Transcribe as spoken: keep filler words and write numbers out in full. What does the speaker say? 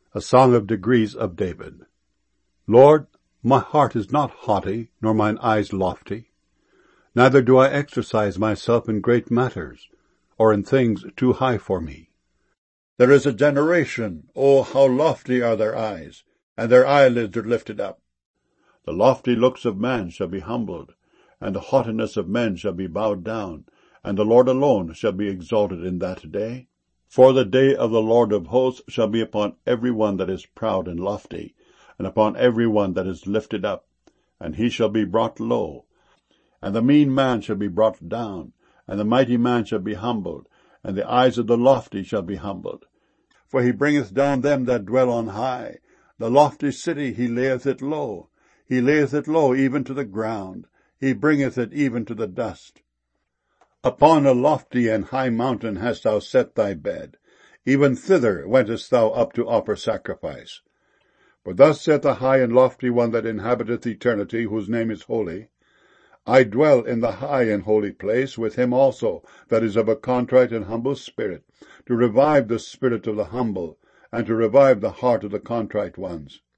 A Song of Degrees of David. Lord, my heart is not haughty, nor mine eyes lofty. Neither do I exercise myself in great matters, or in things too high for me. There is a generation, oh, how lofty are their eyes, and their eyelids are lifted up. The lofty looks of man shall be humbled, and the haughtiness of men shall be bowed down, and the Lord alone shall be exalted in that day. For the day of the Lord of hosts shall be upon every one that is proud and lofty, and upon every one that is lifted up, and he shall be brought low. And the mean man shall be brought down, and the mighty man shall be humbled, and the eyes of the lofty shall be humbled. For he bringeth down them that dwell on high, the lofty city he layeth it low. He layeth it low even to the ground, he bringeth it even to the dust. Upon a lofty and high mountain hast thou set thy bed, even thither wentest thou up to offer sacrifice. For thus saith the high and lofty one that inhabiteth eternity, whose name is holy, I dwell in the high and holy place with him also that is of a contrite and humble spirit, to revive the spirit of the humble, and to revive the heart of the contrite ones.